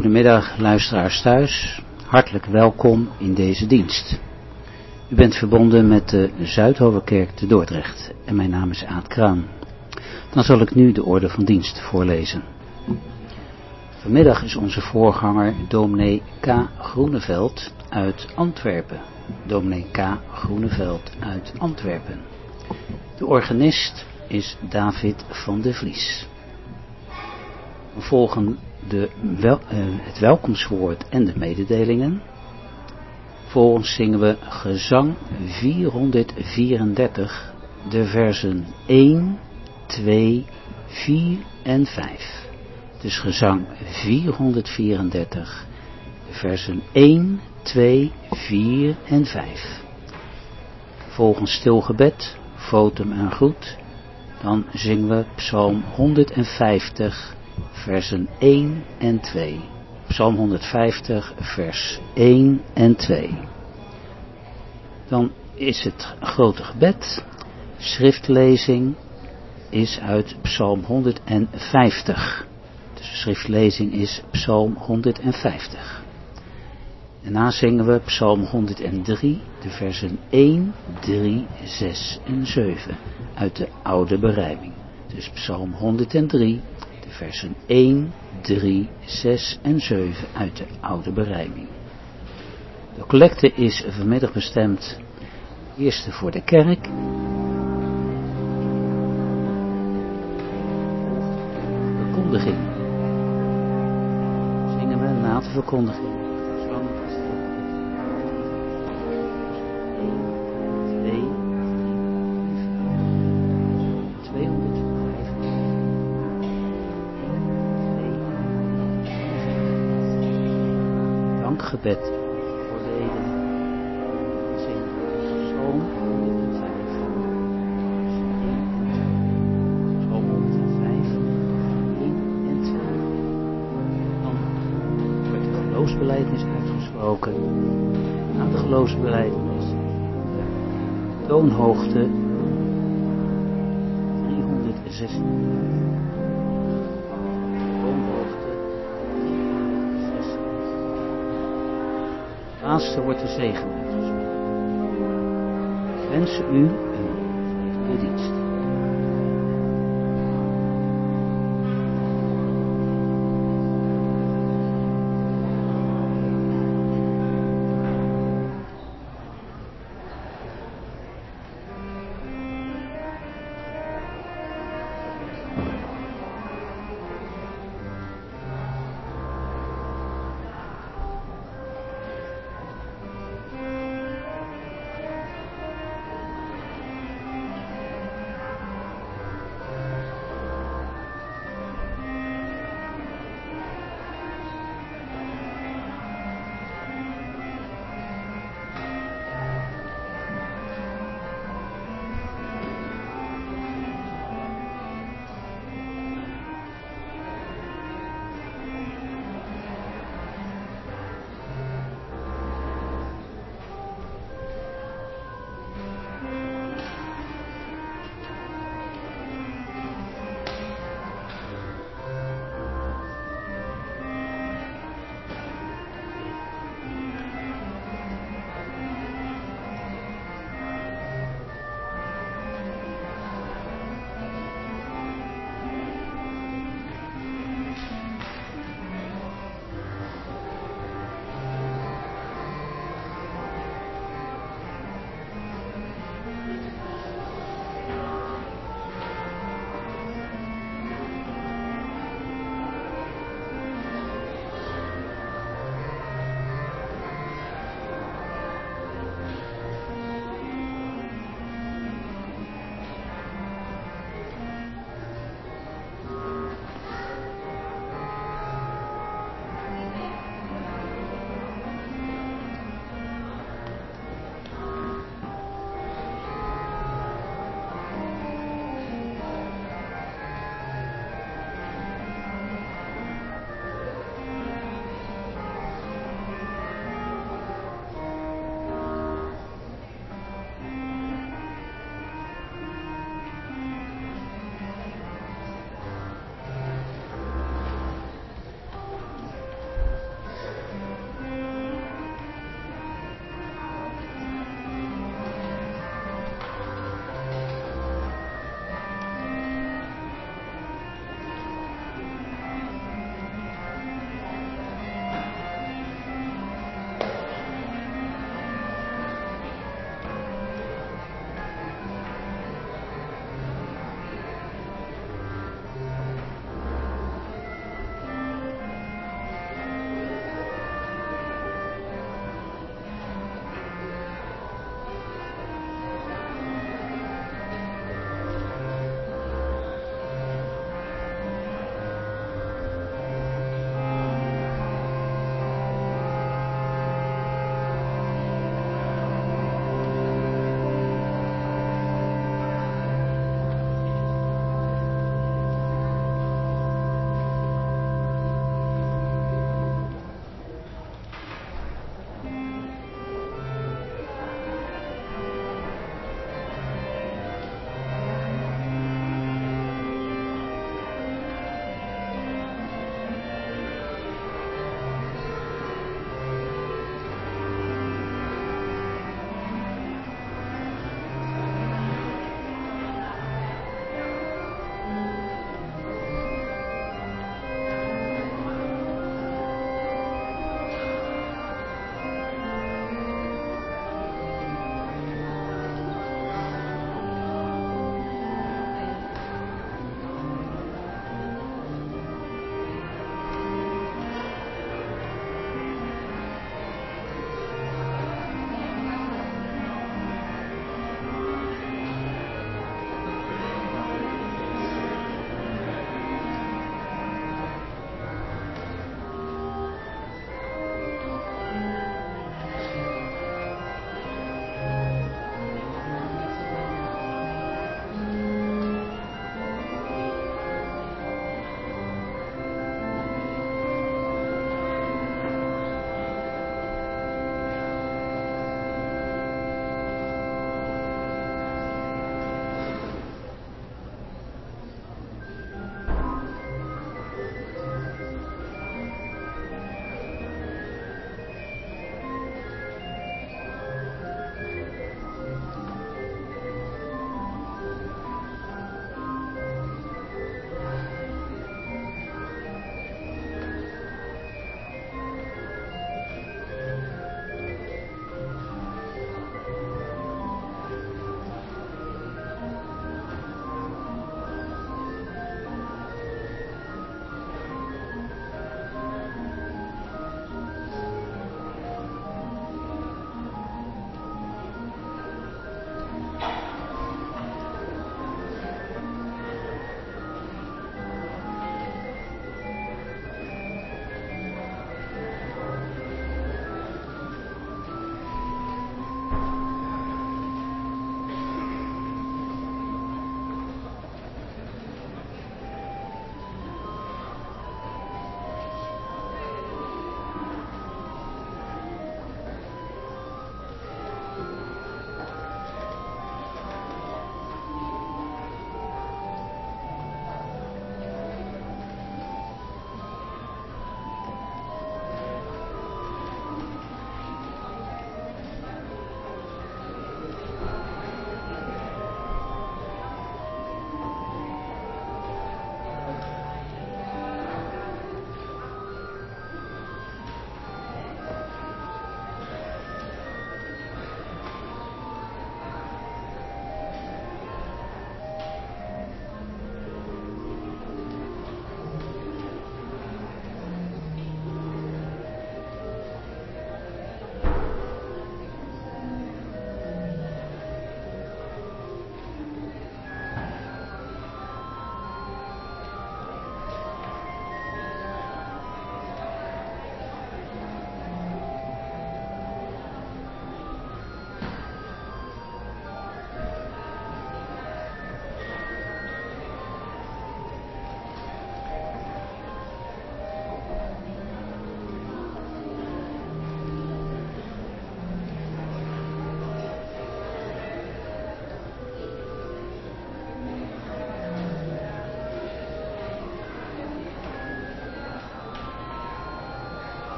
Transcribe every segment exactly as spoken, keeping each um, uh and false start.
Goedemiddag luisteraars thuis, hartelijk welkom in deze dienst. U bent verbonden met de Zuidhovenkerk te Dordrecht en mijn naam is Aad Kraan. Dan zal ik nu de orde van dienst voorlezen. Vanmiddag is onze voorganger dominee K. Groeneveld uit Antwerpen. Dominee K. Groeneveld uit Antwerpen. De organist is David van de Vlies. We volgen de wel, uh, het welkomstwoord en de mededelingen. Vervolgens zingen we gezang vierhonderdvierendertig, de versen één, twee, vier en vijf. Dus gezang vierhonderdvierendertig, de versen één, twee, vier en vijf. Vervolgens stilgebed, votum en groet. Dan zingen we psalm honderdvijftig, versen één en twee. Psalm honderdvijftig, vers één en twee. Dan is het grote gebed. Schriftlezing is uit psalm honderdvijftig. Dus de schriftlezing is psalm honderdvijftig. Daarna zingen we psalm honderddrie, de versen één, drie, zes en zeven uit de oude berijming. Dus psalm honderddrie, de versen één, drie, zes en zeven uit de oude berijming. De collecte is vanmiddag bestemd eerst voor de kerk. Verkondiging. Zingen we na de verkondiging. Gebed voor leden. Zingen Psalm honderdvijf. Psalm honderdvijf, één en twee. Dan wordt de geloofsbelijdenis uitgesproken. Na de geloofsbelijdenis de toonhoogte driehonderdzestien. Laatste wordt de zegen uitgesproken. Ik wens u een gezegende dienst.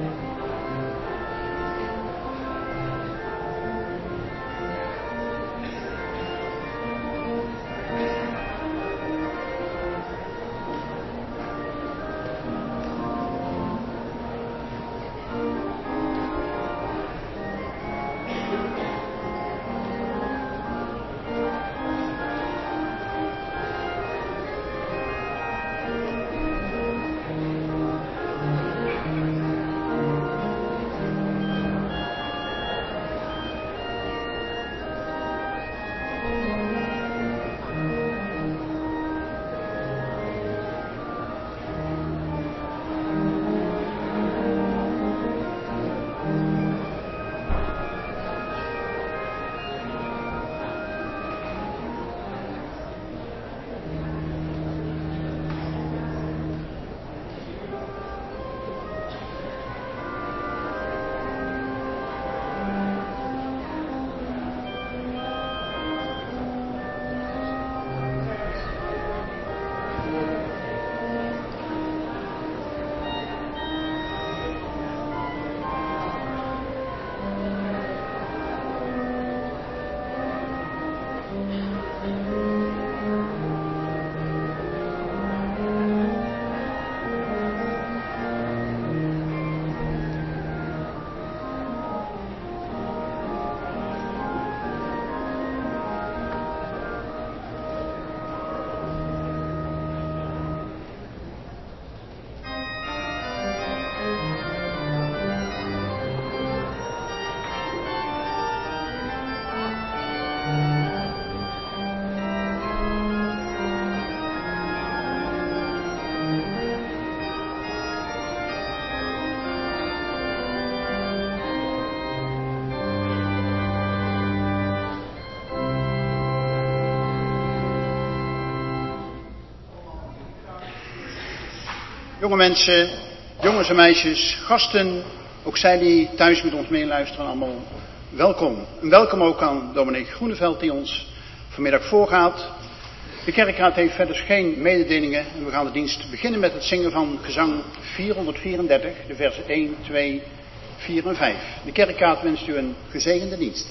Jonge mensen, jongens en meisjes, gasten, ook zij die thuis met ons meeluisteren, allemaal welkom. En welkom ook aan dominee Groeneveld die ons vanmiddag voorgaat. De kerkraad heeft verder geen mededelingen en we gaan de dienst beginnen met het zingen van gezang vierhonderdvierendertig, de versen één, twee, vier en vijf. De kerkraad wenst u een gezegende dienst.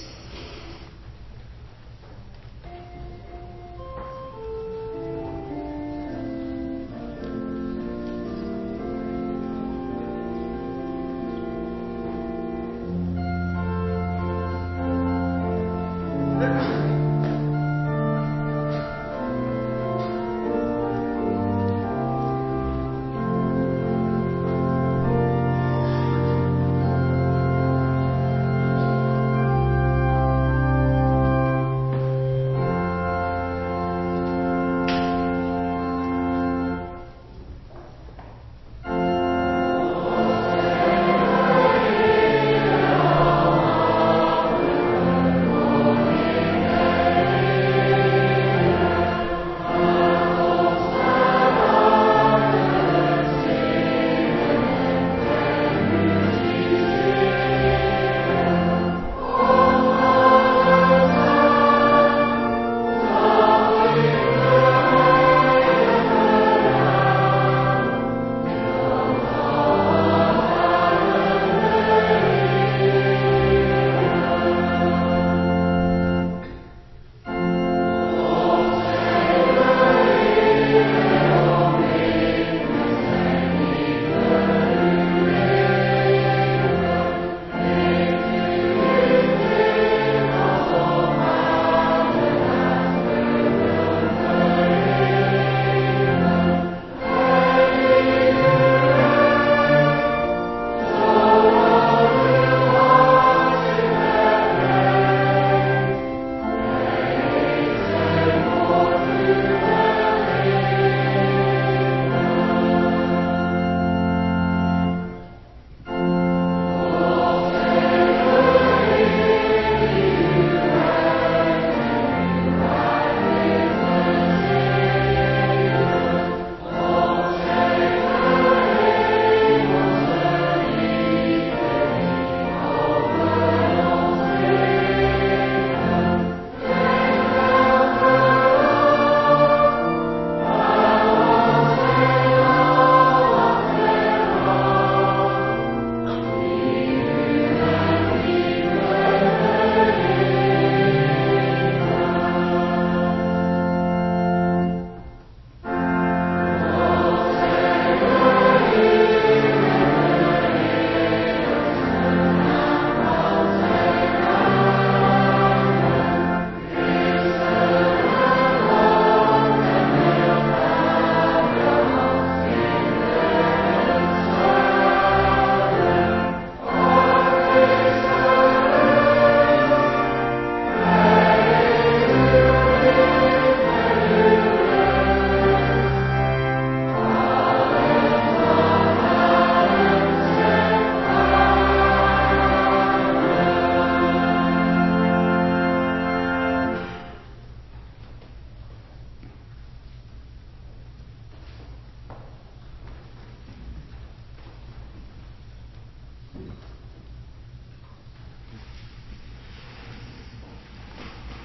Thank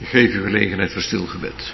Ik geef u gelegenheid voor stil gebed.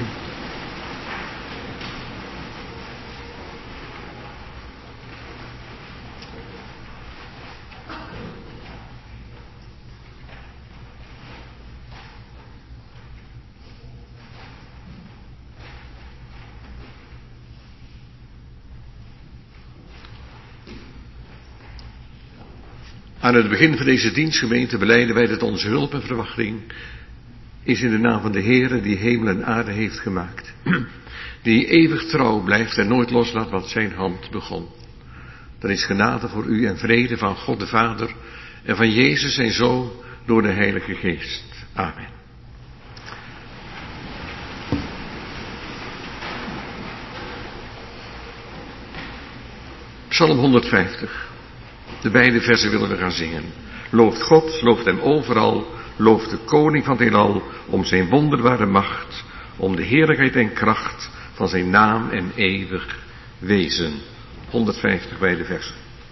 Aan het begin van deze dienstgemeente belijden wij dat onze hulp en verwachting is in de naam van de Heere die hemel en aarde heeft gemaakt. Die eeuwig trouw blijft en nooit loslaat wat zijn hand begon. Dan is genade voor u en vrede van God de Vader en van Jezus zijn Zoon door de Heilige Geest. Amen. Psalm honderdvijftig. De beide versen willen we gaan zingen. Looft God, looft hem overal, looft de koning van het heelal om zijn wonderbare macht, om de heerlijkheid en kracht van zijn naam en eeuwig wezen. honderdvijftig beide versen.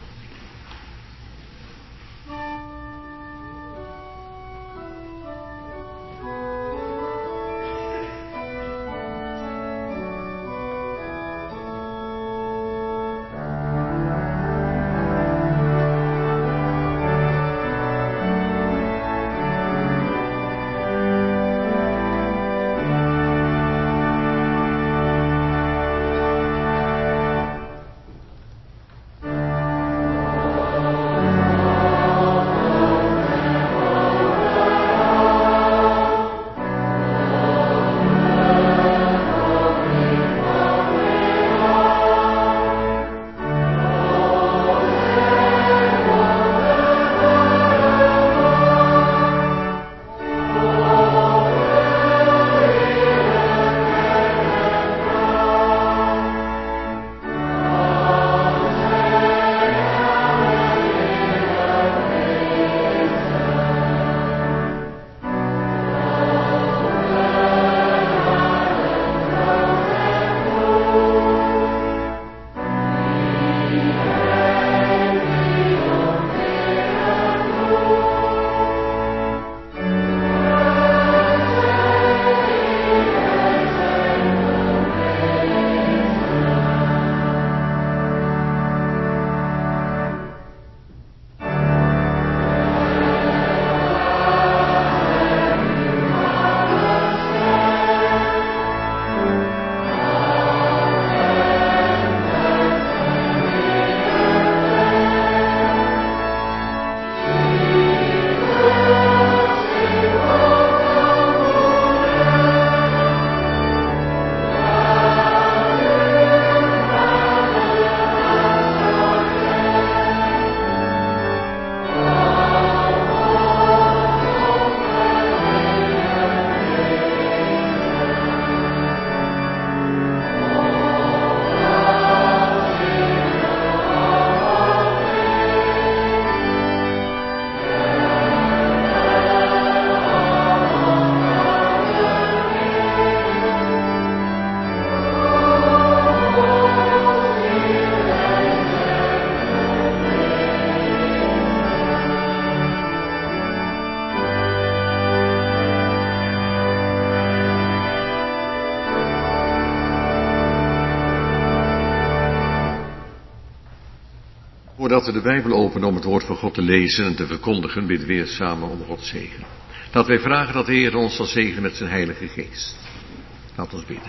Voordat we de Bijbel openen om het woord van God te lezen en te verkondigen, bidden we weer samen om Gods zegen. Dat wij vragen dat de Heer ons zal zegenen met zijn Heilige Geest. Laat ons bidden.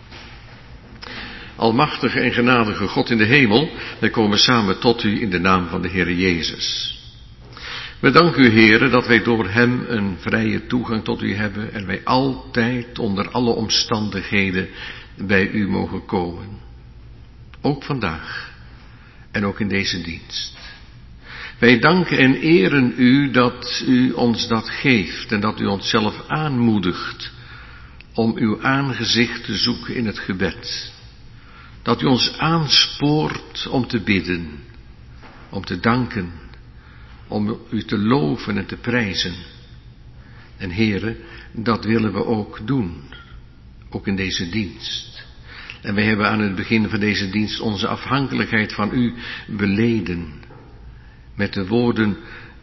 Almachtige en genadige God in de hemel, wij komen samen tot u in de naam van de Heer Jezus. We danken u, Heere, dat wij door hem een vrije toegang tot u hebben en wij altijd onder alle omstandigheden bij u mogen komen. Ook vandaag. En ook in deze dienst. Wij danken en eren u dat u ons dat geeft en dat u ons zelf aanmoedigt om uw aangezicht te zoeken in het gebed. Dat u ons aanspoort om te bidden, om te danken, om u te loven en te prijzen. En Heere, dat willen we ook doen, ook in deze dienst. En wij hebben aan het begin van deze dienst onze afhankelijkheid van u beleden. Met de woorden,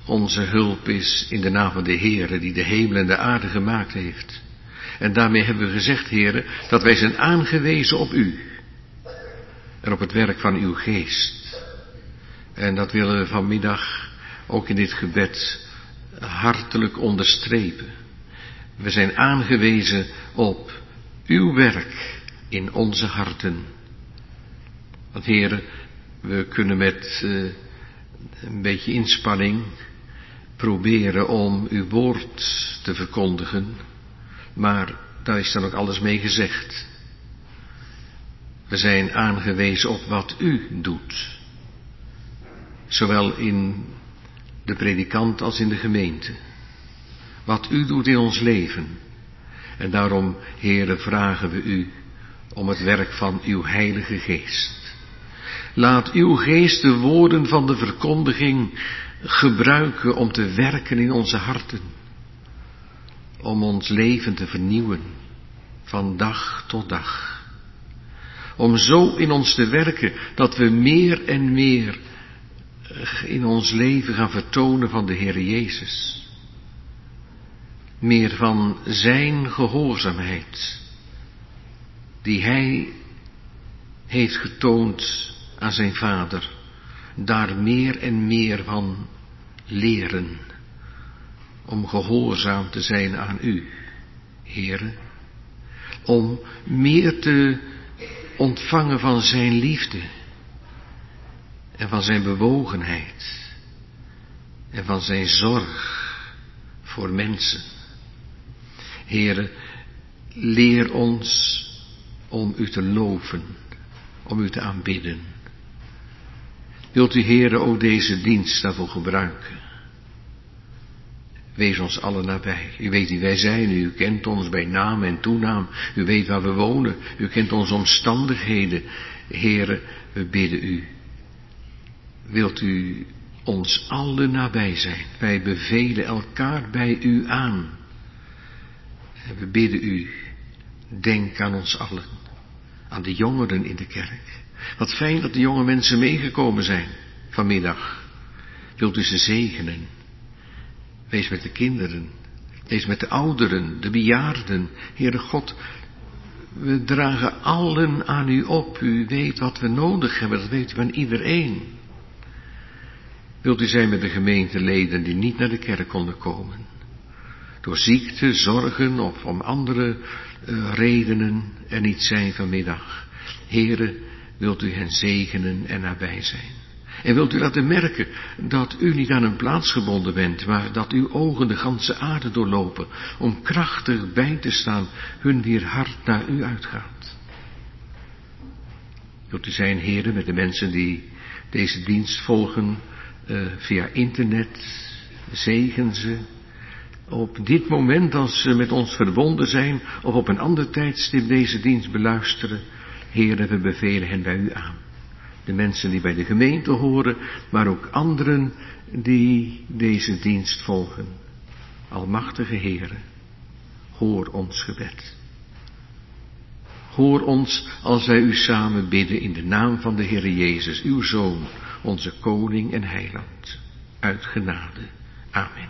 onze hulp is in de naam van de Heere die de hemel en de aarde gemaakt heeft. En daarmee hebben we gezegd, Heere, dat wij zijn aangewezen op u en op het werk van uw geest. En dat willen we vanmiddag ook in dit gebed hartelijk onderstrepen. We zijn aangewezen op uw werk in onze harten. Want Heere, we kunnen met uh, een beetje inspanning proberen om uw woord te verkondigen, maar daar is dan ook alles mee gezegd. We zijn aangewezen op wat u doet, zowel in de predikant als in de gemeente. Wat u doet in ons leven. En daarom, Heere, vragen we u om het werk van uw Heilige Geest. Laat uw geest de woorden van de verkondiging gebruiken om te werken in onze harten. Om ons leven te vernieuwen, van dag tot dag. Om zo in ons te werken dat we meer en meer in ons leven gaan vertonen van de Heer Jezus. Meer van zijn gehoorzaamheid, die hij heeft getoond aan zijn Vader, daar meer en meer van leren, om gehoorzaam te zijn aan u, Heere, om meer te ontvangen van zijn liefde en van zijn bewogenheid en van zijn zorg voor mensen. Heere, leer ons om u te loven, om u te aanbidden. Wilt u, Heere, ook deze dienst daarvoor gebruiken? Wees ons allen nabij. U weet wie wij zijn, u kent ons bij naam en toenaam. U weet waar we wonen, u kent onze omstandigheden. Heere, we bidden u. Wilt u ons allen nabij zijn? Wij bevelen elkaar bij u aan. En we bidden u, denk aan ons allen, aan de jongeren in de kerk. Wat fijn dat de jonge mensen meegekomen zijn vanmiddag. Wilt u ze zegenen? Wees met de kinderen, wees met de ouderen, de bejaarden. Heere God, we dragen allen aan u op. U weet wat we nodig hebben, dat weet u van iedereen. Wilt u zijn met de gemeenteleden die niet naar de kerk konden komen? Door ziekte, zorgen of om andere uh, redenen er niet zijn vanmiddag. Heere, wilt u hen zegenen en nabij zijn. En wilt u laten merken dat u niet aan een plaats gebonden bent, maar dat uw ogen de ganse aarde doorlopen, om krachtig bij te staan, hun wier hart naar u uitgaat. Wilt u zijn, Heere, met de mensen die deze dienst volgen uh, via internet, zegen ze. Op dit moment, als ze met ons verbonden zijn, of op een ander tijdstip deze dienst beluisteren, Heere, we bevelen hen bij u aan. De mensen die bij de gemeente horen, maar ook anderen die deze dienst volgen. Almachtige Heere, hoor ons gebed. Hoor ons als wij u samen bidden in de naam van de Heere Jezus, uw Zoon, onze Koning en Heiland. Uit genade. Amen.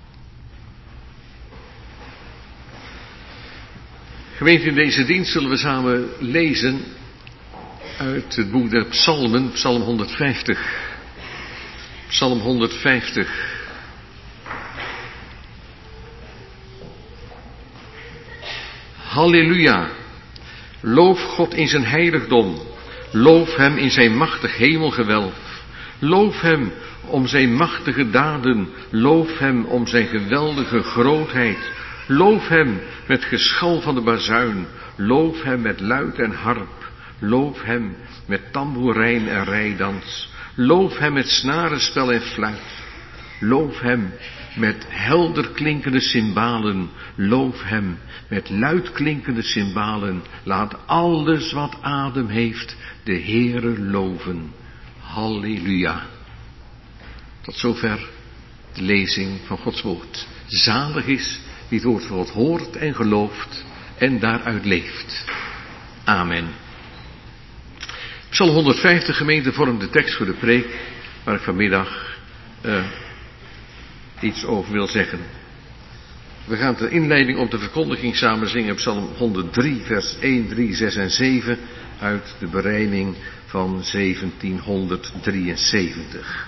Gemeente, in deze dienst zullen we samen lezen uit het boek der Psalmen, Psalm honderdvijftig. Psalm honderdvijftig. Halleluja. Loof God in zijn heiligdom. Loof hem in zijn machtig hemelgewelf. Loof hem om zijn machtige daden. Loof hem om zijn geweldige grootheid. Loof hem met geschal van de bazuin. Loof hem met luid en harp. Loof hem met tamboerijn en rijdans. Loof hem met snarenspel en fluit. Loof hem met helder klinkende cymbalen. Loof hem met luid klinkende cymbalen. Laat alles wat adem heeft de Heere loven. Halleluja. Tot zover de lezing van Gods woord. Zalig is wie het woord van God hoort en gelooft en daaruit leeft. Amen. Psalm honderdvijftig, gemeente, vormt de tekst voor de preek waar ik vanmiddag uh, iets over wil zeggen. We gaan ter inleiding op de verkondiging samen zingen Psalm honderddrie, vers één, drie, zes en zeven uit de berijming van zeventienhonderddrieënzeventig.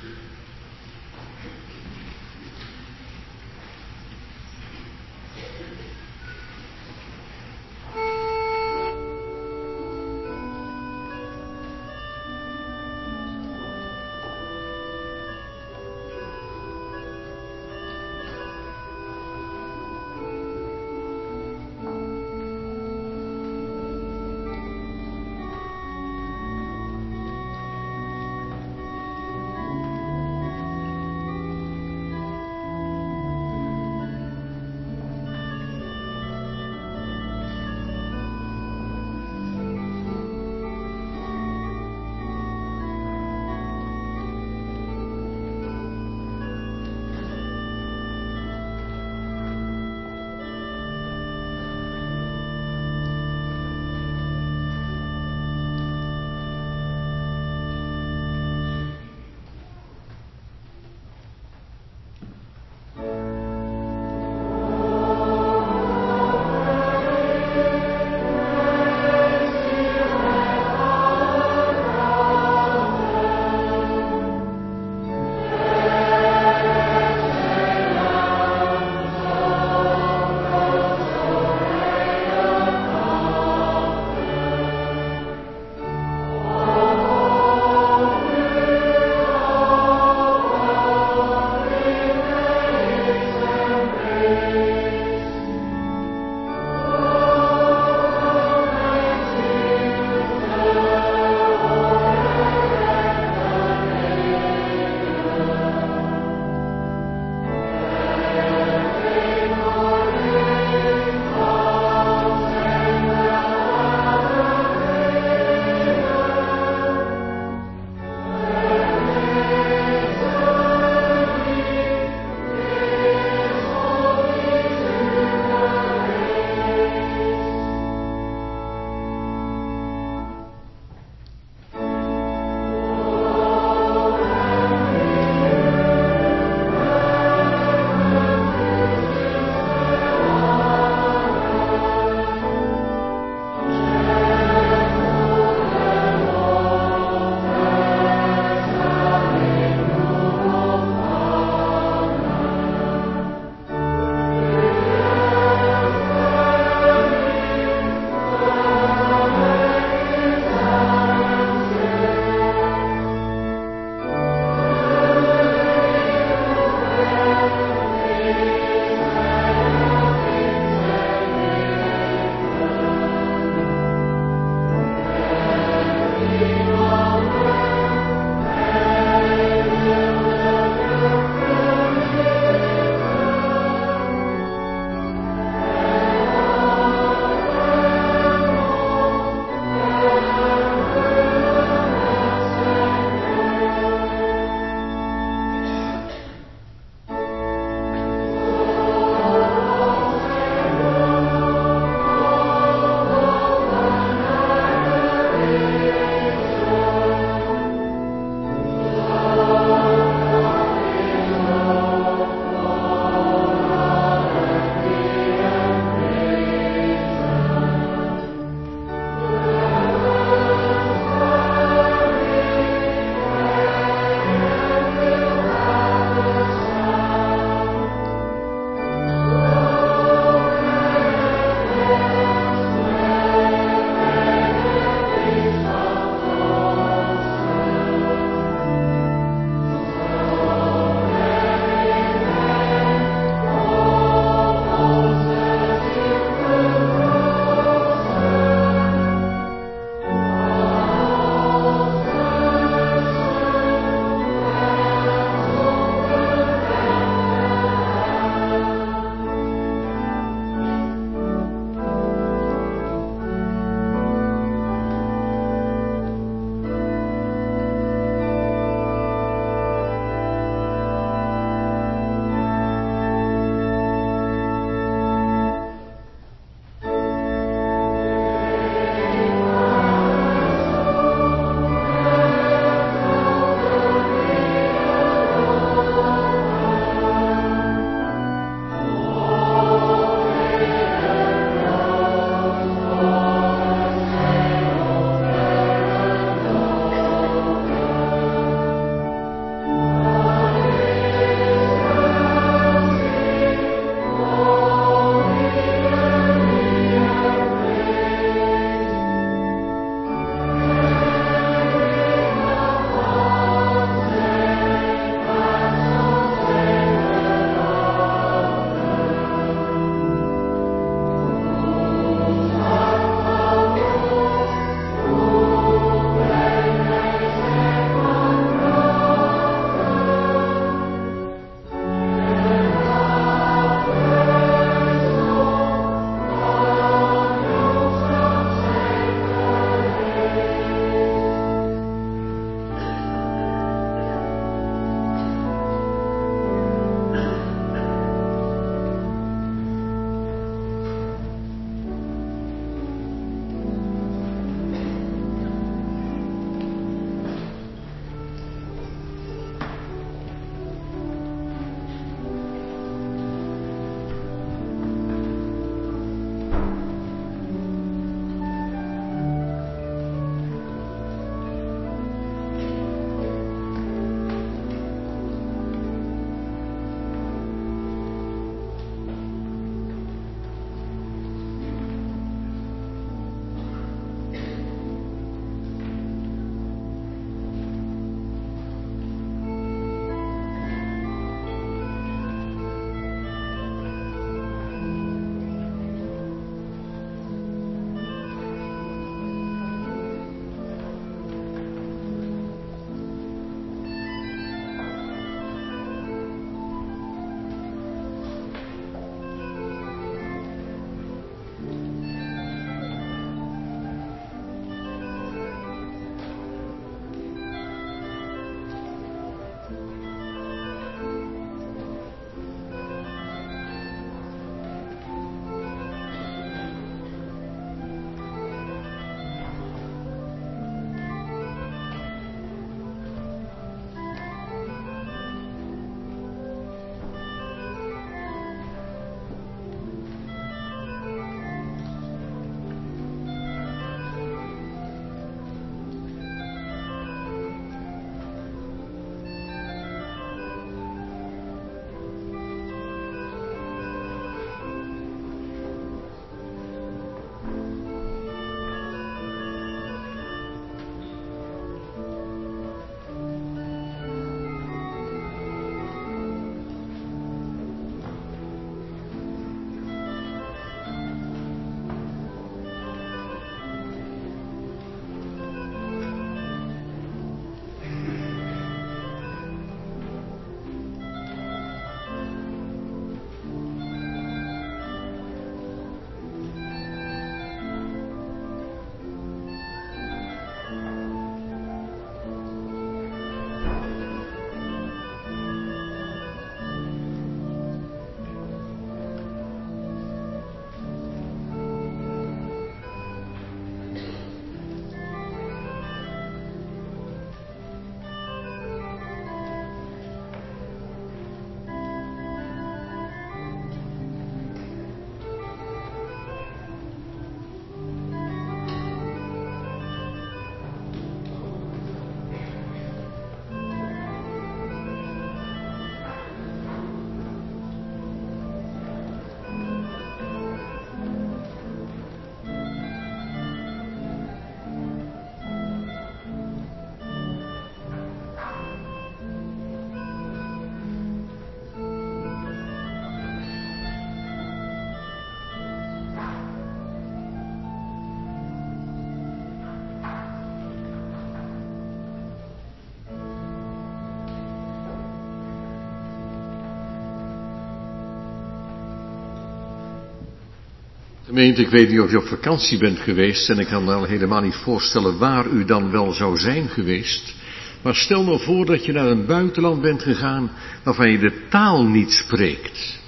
Gemeente, ik weet niet of je op vakantie bent geweest en ik kan me al helemaal niet voorstellen waar u dan wel zou zijn geweest. Maar stel nou voor dat je naar een buitenland bent gegaan waarvan je de taal niet spreekt.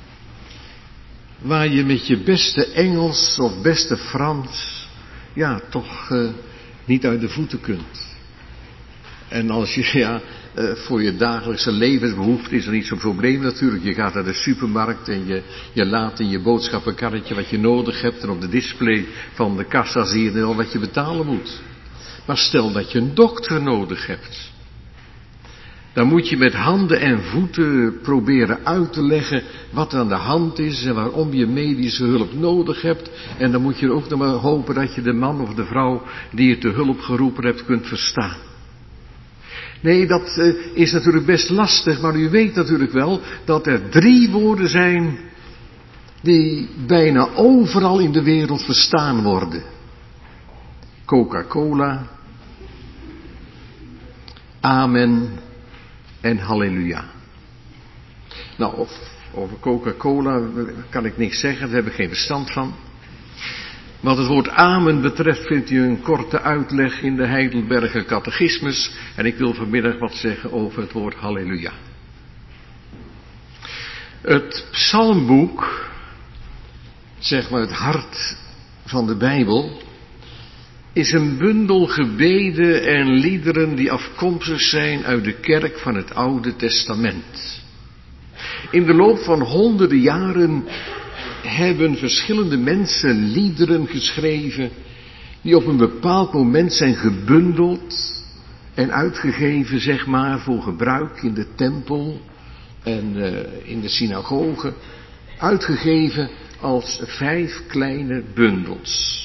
Waar je met je beste Engels of beste Frans, ja, toch uh, niet uit de voeten kunt. En als je, ja, uh, voor je dagelijkse levensbehoefte is er niet zo'n probleem natuurlijk. Je gaat naar de supermarkt en je, je laat in je boodschappenkarretje wat je nodig hebt. En op de display van de kassa zie je wel wat je betalen moet. Maar stel dat je een dokter nodig hebt. Dan moet je met handen en voeten proberen uit te leggen wat er aan de hand is en waarom je medische hulp nodig hebt. En dan moet je ook nog maar hopen dat je de man of de vrouw die je te hulp geroepen hebt kunt verstaan. Nee, dat uh, is natuurlijk best lastig, maar u weet natuurlijk wel dat er drie woorden zijn die bijna overal in de wereld verstaan worden. Coca-Cola, amen en halleluja. Nou, of, over Coca-Cola kan ik niks zeggen, daar heb ik geen verstand van. Wat het woord amen betreft vindt u een korte uitleg in de Heidelberger Catechismus. En ik wil vanmiddag wat zeggen over het woord halleluja. Het psalmboek, zeg maar het hart van de Bijbel, is een bundel gebeden en liederen die afkomstig zijn uit de kerk van het Oude Testament. In de loop van honderden jaren hebben verschillende mensen liederen geschreven die op een bepaald moment zijn gebundeld en uitgegeven, zeg maar, voor gebruik in de tempel en uh, in de synagoge, uitgegeven als vijf kleine bundels.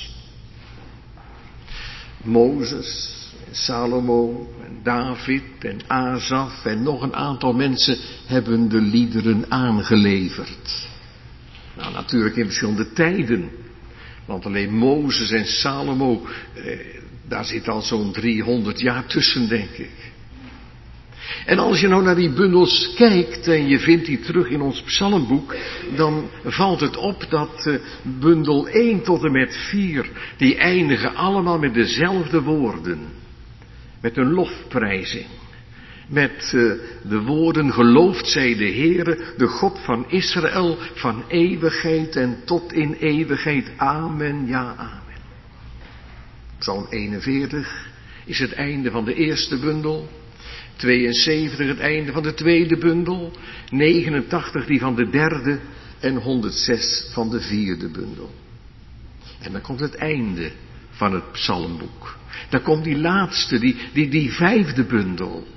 Mozes, en Salomo, en David, en Asaf en nog een aantal mensen hebben de liederen aangeleverd. Nou, natuurlijk in verschillende tijden. Want alleen Mozes en Salomo, eh, daar zit al zo'n driehonderd jaar tussen, denk ik. En als je nou naar die bundels kijkt en je vindt die terug in ons psalmboek, dan valt het op dat uh, bundel één tot en met vier, die eindigen allemaal met dezelfde woorden. Met een lofprijzing. Met uh, de woorden, geloofd zij de Heere, de God van Israël, van eeuwigheid en tot in eeuwigheid. Amen, ja, amen. Psalm eenenveertig is het einde van de eerste bundel. tweeënzeventig het einde van de tweede bundel. negenentachtig die van de derde en honderdzes van de vierde bundel. En dan komt het einde van het psalmboek. Dan komt die laatste, die, die, die vijfde bundel.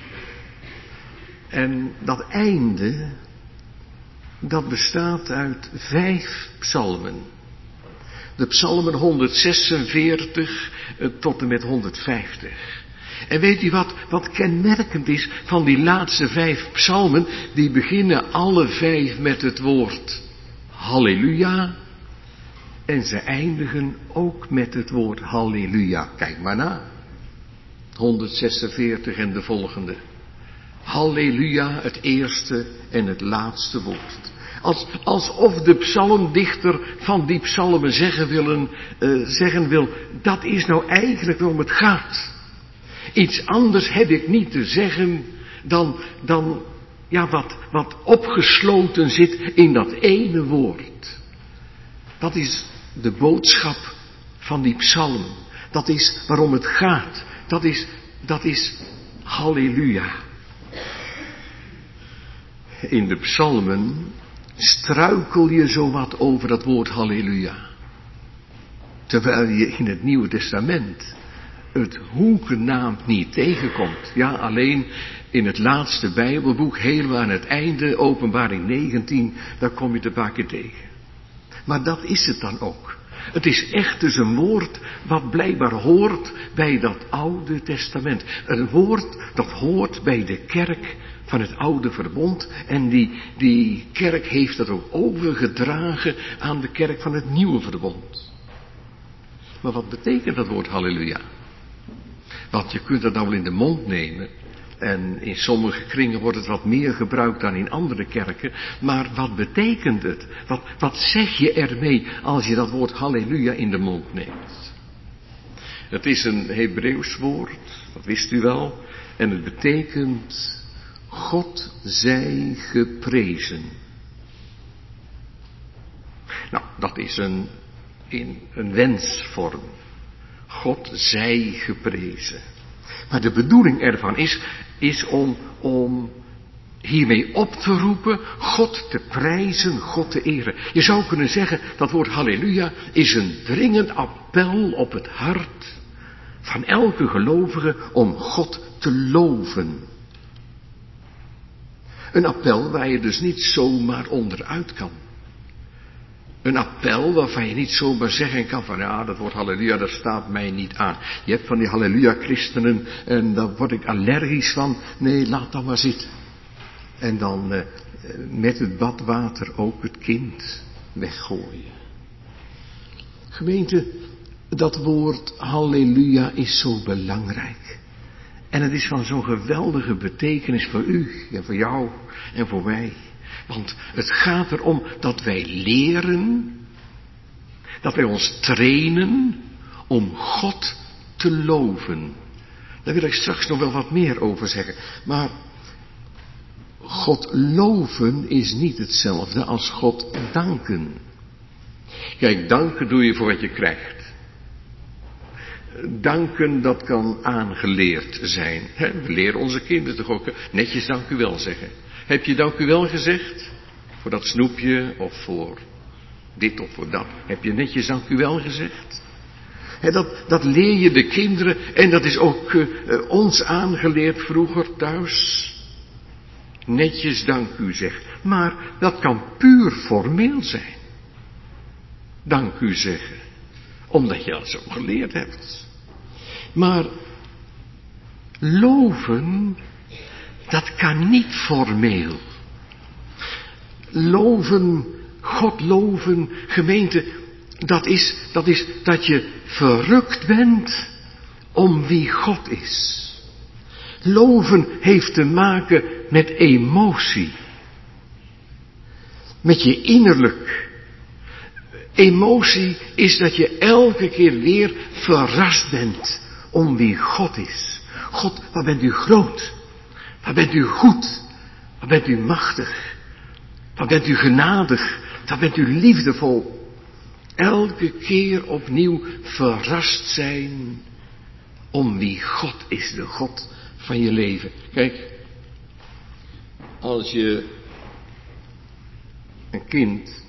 En dat einde, dat bestaat uit vijf psalmen. De psalmen honderdzesenveertig tot en met honderdvijftig. En weet u wat, wat kenmerkend is van die laatste vijf psalmen? Die beginnen alle vijf met het woord halleluja. En ze eindigen ook met het woord halleluja. Kijk maar na. honderdzesenveertig en de volgende. Halleluja, het eerste en het laatste woord. Als, alsof de psalmdichter van die psalmen zeggen, willen, uh, zeggen wil, dat is nou eigenlijk waarom het gaat. Iets anders heb ik niet te zeggen dan, dan ja, wat, wat opgesloten zit in dat ene woord. Dat is de boodschap van die psalm. Dat is waarom het gaat. Dat is, dat is halleluja. In de psalmen struikel je zowat over dat woord halleluja. Terwijl je in het Nieuwe Testament het hoegenaamd niet tegenkomt. Ja, alleen in het laatste Bijbelboek, helemaal aan het einde, Openbaring negentien, daar kom je het een paar keer tegen. Maar dat is het dan ook. Het is echt dus een woord wat blijkbaar hoort bij dat Oude Testament. Een woord dat hoort bij de kerk van het Oude Verbond. En die, die kerk heeft dat ook overgedragen aan de kerk van het Nieuwe Verbond. Maar wat betekent dat woord halleluja? Want je kunt dat nou wel in de mond nemen. En in sommige kringen wordt het wat meer gebruikt dan in andere kerken. Maar wat betekent het? Wat, wat zeg je ermee als je dat woord halleluja in de mond neemt? Het is een Hebreeuws woord, dat wist u wel. En het betekent God zij geprezen. Nou, dat is een, in een wensvorm. God zij geprezen. Maar de bedoeling ervan is, is om, om hiermee op te roepen, God te prijzen, God te eren. Je zou kunnen zeggen, dat woord halleluja is een dringend appel op het hart van elke gelovige om God te loven. Een appel waar je dus niet zomaar onderuit kan. Een appel waarvan je niet zomaar zeggen kan van ja, dat woord halleluja, dat staat mij niet aan. Je hebt van die halleluja-christenen en daar word ik allergisch van. Nee, laat dat maar zitten. En dan uh, met het badwater ook het kind weggooien. Gemeente, dat woord halleluja is zo belangrijk. En het is van zo'n geweldige betekenis voor u en voor jou en voor mij. Want het gaat erom dat wij leren, dat wij ons trainen om God te loven. Daar wil ik straks nog wel wat meer over zeggen. Maar God loven is niet hetzelfde als God danken. Kijk, danken doe je voor wat je krijgt. Danken, dat kan aangeleerd zijn. We leren onze kinderen toch ook netjes dank u wel zeggen. Heb je dank u wel gezegd? Voor dat snoepje of voor dit of voor dat. Heb je netjes dank u wel gezegd? He, dat, dat leer je de kinderen en dat is ook uh, ons aangeleerd vroeger thuis. Netjes dank u zeggen. Maar dat kan puur formeel zijn. Dank u zeggen. Omdat je dat zo geleerd hebt. Maar loven, dat kan niet formeel. Loven, God loven, gemeente, dat is, dat is dat je verrukt bent om wie God is. Loven heeft te maken met emotie. Met je innerlijk. Emotie is dat je elke keer weer verrast bent om wie God is. God, wat bent u groot? Wat bent u goed? Wat bent u machtig? Wat bent u genadig? Wat bent u liefdevol? Elke keer opnieuw verrast zijn om wie God is, de God van je leven. Kijk, als je een kind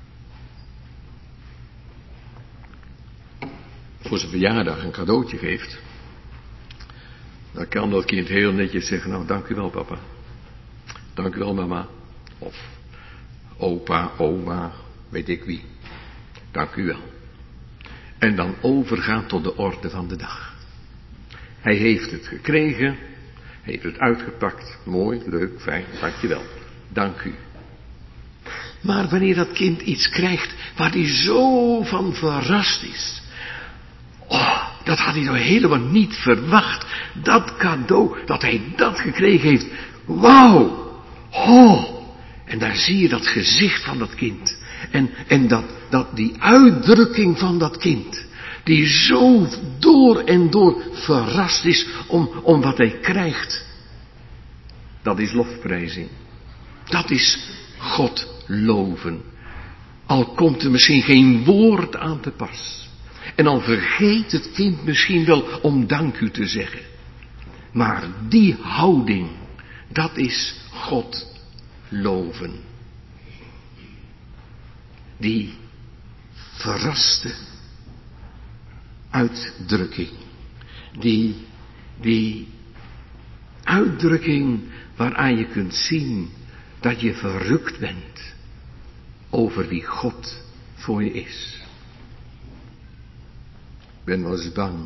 voor zijn verjaardag een cadeautje geeft, dan kan dat kind heel netjes zeggen, nou dank u wel papa, dank u wel mama, of opa, oma, weet ik wie, dank u wel. En dan overgaan tot de orde van de dag. Hij heeft het gekregen, heeft het uitgepakt, mooi, leuk, fijn, dank je wel, dank u. Maar wanneer dat kind iets krijgt waar hij zo van verrast is, oh, dat had hij nou helemaal niet verwacht. Dat cadeau, dat hij dat gekregen heeft. Wauw. Oh. En daar zie je dat gezicht van dat kind. En, en dat, dat die uitdrukking van dat kind. Die zo door en door verrast is om, om wat hij krijgt. Dat is lofprijzing. Dat is God loven. Al komt er misschien geen woord aan te pas. En dan vergeet het kind misschien wel om dank u te zeggen. Maar die houding, dat is God loven. Die verraste uitdrukking. Die, die uitdrukking waaraan je kunt zien dat je verrukt bent over wie God voor je is. Ik ben wel eens bang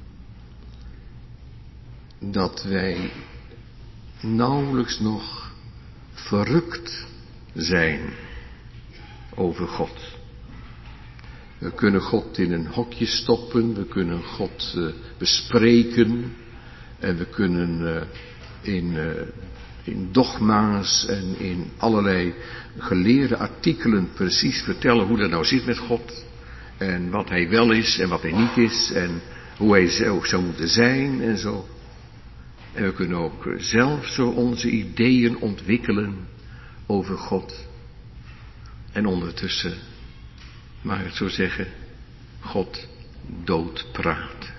dat wij nauwelijks nog verrukt zijn over God. We kunnen God in een hokje stoppen, we kunnen God uh, bespreken en we kunnen uh, in, uh, in dogma's en in allerlei geleerde artikelen precies vertellen hoe dat nou zit met God. En wat hij wel is en wat hij niet is en hoe hij zelf zou moeten zijn en zo. En we kunnen ook zelf zo onze ideeën ontwikkelen over God. En ondertussen, mag ik het zo zeggen, God doodpraten.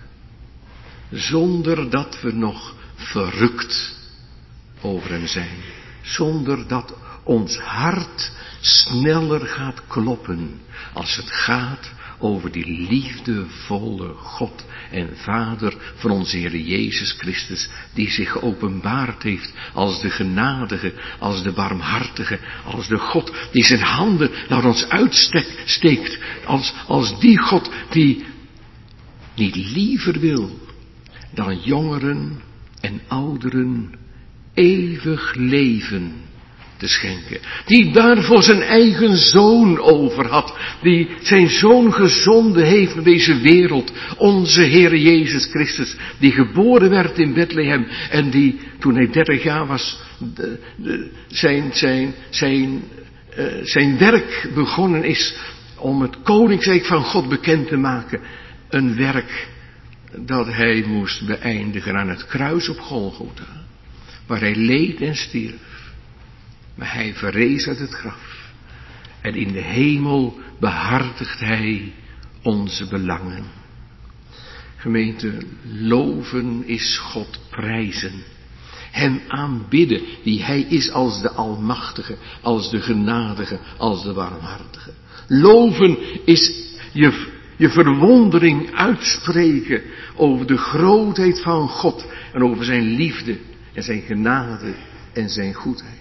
Zonder dat we nog verrukt over hem zijn. Zonder dat ons hart sneller gaat kloppen als het gaat over die liefdevolle God en Vader van onze Heer Jezus Christus, die zich geopenbaard heeft als de genadige, als de barmhartige, als de God die zijn handen naar ons uitsteekt, als, als die God die niet liever wil dan jongeren en ouderen eeuwig leven te schenken. Die daarvoor zijn eigen zoon over had. Die zijn zoon gezonden heeft naar deze wereld. Onze Heer Jezus Christus. Die geboren werd in Bethlehem. En die toen hij dertig jaar was. De, de, zijn, zijn, zijn, uh, zijn werk begonnen is. Om het koninkrijk van God bekend te maken. Een werk dat hij moest beëindigen aan het kruis op Golgotha. Waar hij leed en stierf. Maar hij verrees uit het graf. En in de hemel behartigt hij onze belangen. Gemeente, loven is God prijzen. Hem aanbidden, die hij is als de Almachtige, als de Genadige, als de Warmhartige. Loven is je, je verwondering uitspreken over de grootheid van God en over zijn liefde en zijn genade en zijn goedheid.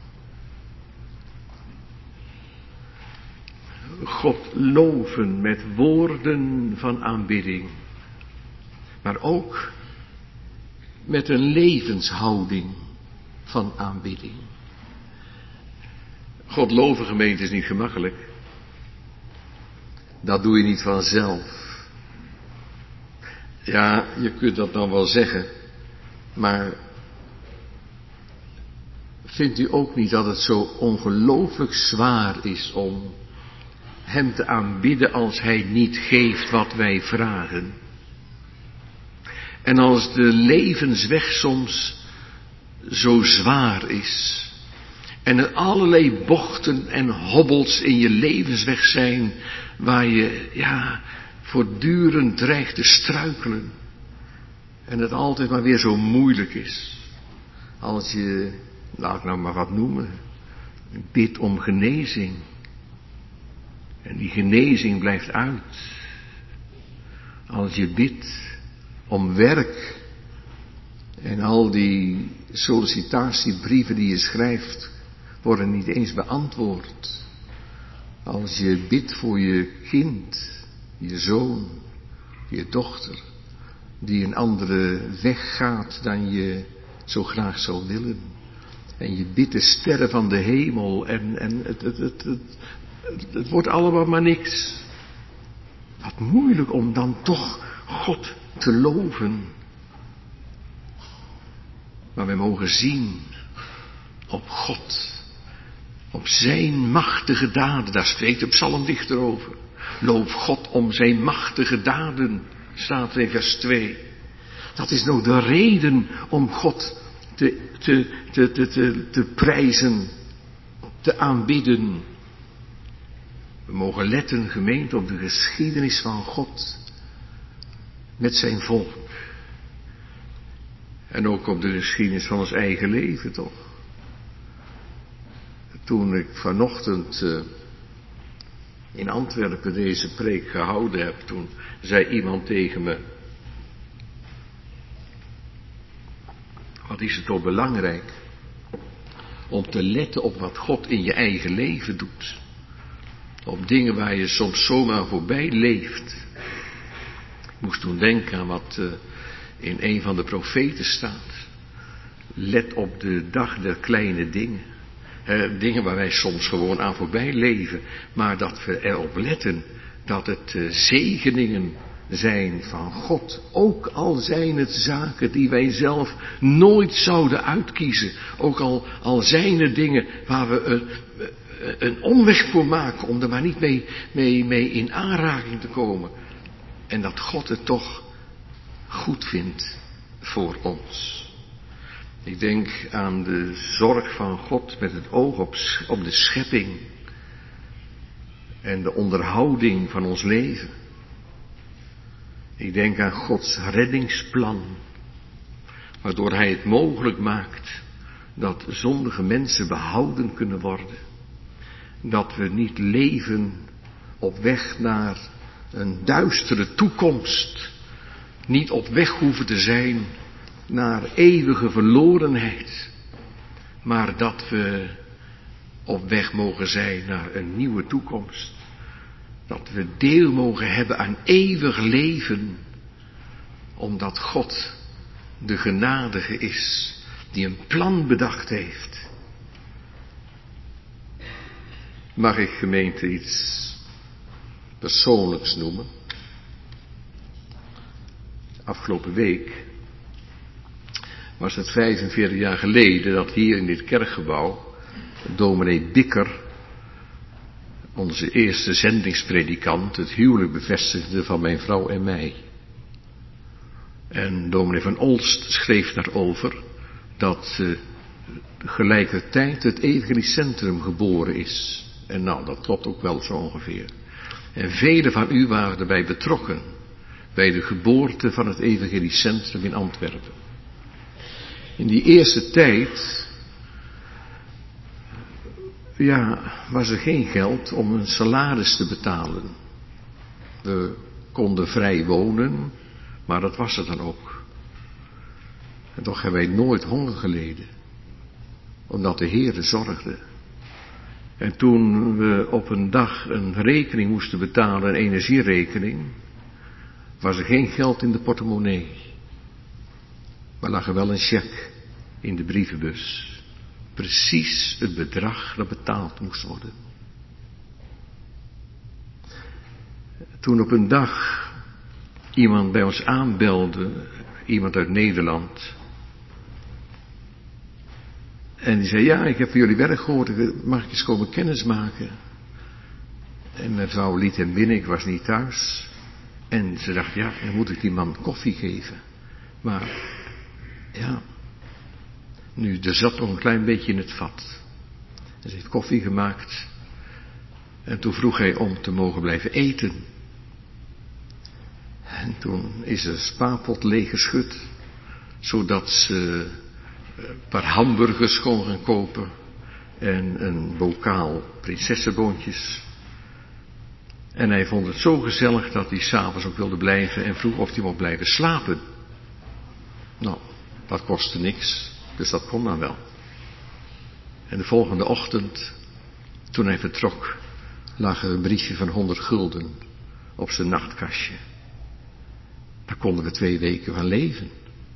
God loven met woorden van aanbidding, maar ook met een levenshouding van aanbidding. God loven, gemeente, is niet gemakkelijk. Dat doe je niet vanzelf. Ja, je kunt dat dan wel zeggen, maar vindt u ook niet dat het zo ongelooflijk zwaar is om hem te aanbidden als hij niet geeft wat wij vragen? En als de levensweg soms zo zwaar is en er allerlei bochten en hobbels in je levensweg zijn waar je ja voortdurend dreigt te struikelen en het altijd maar weer zo moeilijk is, als je, laat ik nou maar wat noemen, bidt om genezing. En die genezing blijft uit. Als je bidt om werk. En al die sollicitatiebrieven die je schrijft worden niet eens beantwoord. Als je bidt voor je kind, je zoon, je dochter, die een andere weg gaat dan je zo graag zou willen. En je bidt de sterren van de hemel en, en het, het, het, het, het, het wordt allemaal maar niks. Wat moeilijk om dan toch God te loven. Maar wij mogen zien op God, op zijn machtige daden. Daar spreekt de psalmdichter over. Loof God om zijn machtige daden, staat er in vers twee. Dat is nou de reden om God te, te, te, te, te, te prijzen, te aanbidden. We mogen letten, gemeente, op de geschiedenis van God met zijn volk. En ook op de geschiedenis van ons eigen leven, toch? Toen ik vanochtend uh, in Antwerpen deze preek gehouden heb, toen zei iemand tegen me: wat is het toch belangrijk om te letten op wat God in je eigen leven doet. Op dingen waar je soms zomaar voorbij leeft. Ik moest toen denken aan wat uh, in een van de profeten staat. Let op de dag der kleine dingen. Uh, dingen waar wij soms gewoon aan voorbij leven. Maar dat we erop letten dat het uh, zegeningen zijn van God. Ook al zijn het zaken die wij zelf nooit zouden uitkiezen. Ook al, al zijn er dingen waar we een, een omweg voor maken om er maar niet mee, mee, mee in aanraking te komen. En dat God het toch goed vindt voor ons. Ik denk aan de zorg van God met het oog op, op de schepping. En de onderhouding van ons leven. Ik denk aan Gods reddingsplan. Waardoor Hij het mogelijk maakt dat zondige mensen behouden kunnen worden. Dat we niet leven op weg naar een duistere toekomst. Niet op weg hoeven te zijn naar eeuwige verlorenheid. Maar dat we op weg mogen zijn naar een nieuwe toekomst. Dat we deel mogen hebben aan eeuwig leven. Omdat God de genadige is die een plan bedacht heeft. Mag ik, gemeente, iets persoonlijks noemen? Afgelopen week was het vijfenveertig jaar geleden dat hier in dit kerkgebouw dominee Bikker, onze eerste zendingspredikant, het huwelijk bevestigde van mijn vrouw en mij. En dominee van Olst schreef daarover dat uh, gelijkertijd het evangelicentrum geboren is. En nou, dat klopt ook wel zo ongeveer. En velen van u waren erbij betrokken bij de geboorte van het evangelicentrum in Antwerpen. In die eerste tijd, ja, was er geen geld om een salaris te betalen. We konden vrij wonen, maar dat was het dan ook. En toch hebben wij nooit honger geleden, omdat de Heere zorgde. En toen we op een dag een rekening moesten betalen, een energierekening, was er geen geld in de portemonnee. Maar lag er wel een cheque in de brievenbus. Precies het bedrag dat betaald moest worden. Toen op een dag iemand bij ons aanbelde, iemand uit Nederland. En die zei, ja, ik heb van jullie werk gehoord, mag ik eens komen kennismaken? En mijn vrouw liet hem binnen, ik was niet thuis. En ze dacht, ja, dan moet ik die man koffie geven. Maar, ja, nu, er zat nog een klein beetje in het vat. En ze heeft koffie gemaakt. En toen vroeg hij om te mogen blijven eten. En toen is er een spaarpot leeggeschud, zodat ze een paar hamburgers kon gaan kopen en een bokaal prinsessenboontjes. En hij vond het zo gezellig dat hij s'avonds ook wilde blijven en vroeg of hij mocht blijven slapen. Nou, dat kostte niks, dus dat kon dan wel. En de volgende ochtend, toen hij vertrok, lag er een briefje van honderd gulden op zijn nachtkastje. Daar konden we twee weken van leven.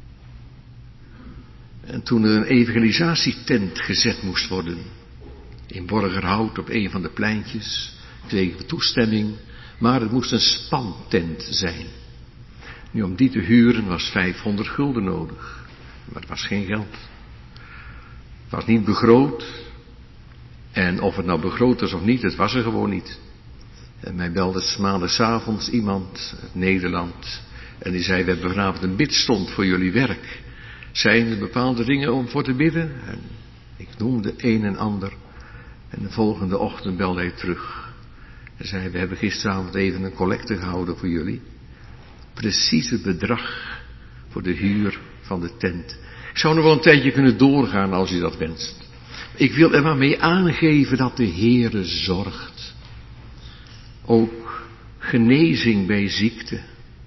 En toen er een evangelisatietent gezet moest worden, in Borgerhout op een van de pleintjes, kregen we toestemming, maar het moest een spantent zijn. Nu, om die te huren was vijfhonderd gulden nodig, maar het was geen geld. Het was niet begroot, en of het nou begroot was of niet, het was er gewoon niet. En mij belde maandagavond iemand uit Nederland, en die zei, we hebben vanavond een bidstond voor jullie werk. Zijn er bepaalde dingen om voor te bidden? En ik noemde een en ander. En de volgende ochtend belde hij terug. En zei, we hebben gisteravond even een collecte gehouden voor jullie. Precies het bedrag voor de huur van de tent. Ik zou nog wel een tijdje kunnen doorgaan als u dat wenst. Ik wil er maar mee aangeven dat de Heere zorgt. Ook genezing bij ziekte.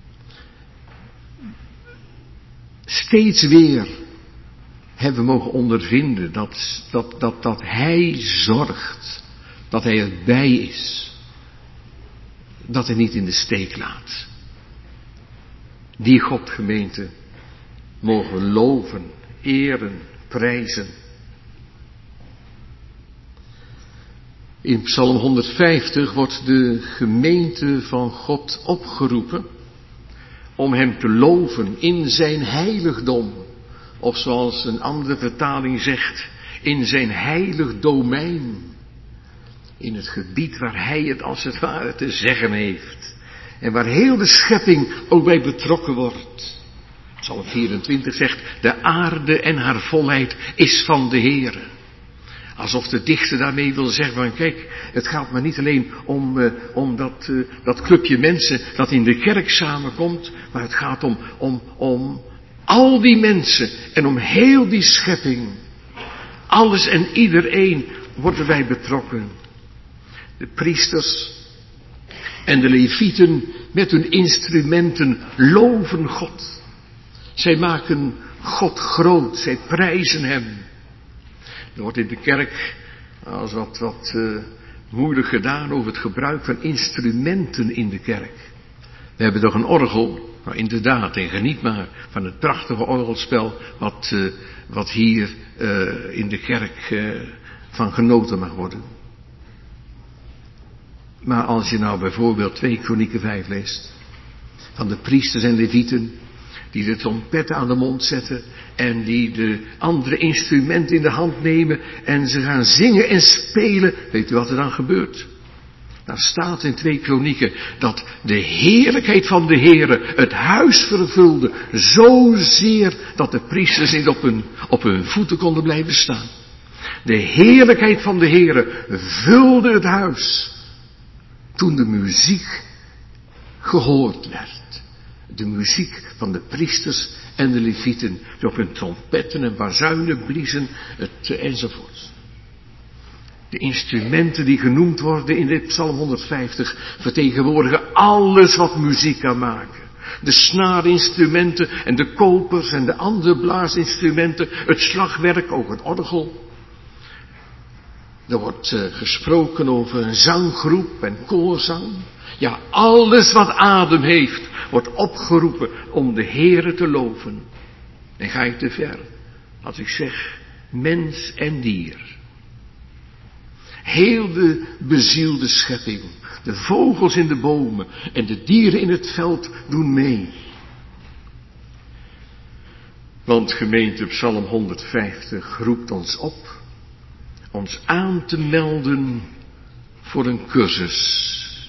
Steeds weer hebben we mogen ondervinden dat, dat, dat, dat Hij zorgt. Dat Hij erbij is. Dat Hij niet in de steek laat. Die God, gemeente, mogen we loven, eren, prijzen. In Psalm honderdvijftig wordt de gemeente van God opgeroepen. om hem te loven in zijn heiligdom. Of zoals een andere vertaling zegt, in zijn heilig domein. In het gebied waar hij het als het ware te zeggen heeft. En waar heel de schepping ook bij betrokken wordt. Psalm vierentwintig zegt, de aarde en haar volheid is van de Heere. Alsof de dichter daarmee wil zeggen van kijk, het gaat maar niet alleen om, uh, om dat, uh, dat clubje mensen dat in de kerk samenkomt. Maar het gaat om, om, om al die mensen en om heel die schepping. Alles en iedereen wordt erbij betrokken. De priesters en de levieten met hun instrumenten loven God. Zij maken God groot, zij prijzen hem. Er wordt in de kerk als wat, wat uh, moeilijk gedaan over het gebruik van instrumenten in de kerk. We hebben toch een orgel, nou inderdaad, en geniet maar van het prachtige orgelspel wat, uh, wat hier uh, in de kerk uh, van genoten mag worden. Maar als je nou bijvoorbeeld twee Kronieken vijf leest, van de priesters en levieten, die de trompetten aan de mond zetten en die de andere instrumenten in de hand nemen en ze gaan zingen en spelen. Weet u wat er dan gebeurt? Daar staat in twee Kronieken dat de heerlijkheid van de Heere het huis vervulde zozeer dat de priesters niet op hun, op hun voeten konden blijven staan. De heerlijkheid van de Heere vulde het huis toen de muziek gehoord werd. De muziek van de priesters en de levieten, die op hun trompetten en bazuinen bliezen, het, enzovoort. De instrumenten die genoemd worden in dit Psalm honderdvijftig vertegenwoordigen alles wat muziek kan maken. De snaarinstrumenten en de kopers en de andere blaasinstrumenten, het slagwerk, ook het orgel. Er wordt uh, gesproken over een zanggroep en koorzang. Ja, alles wat adem heeft, wordt opgeroepen om de Heere te loven. En ga ik te ver, als ik zeg, mens en dier. Heel de bezielde schepping, de vogels in de bomen en de dieren in het veld doen mee. Want gemeente Psalm honderdvijftig roept ons op ons aan te melden voor een cursus.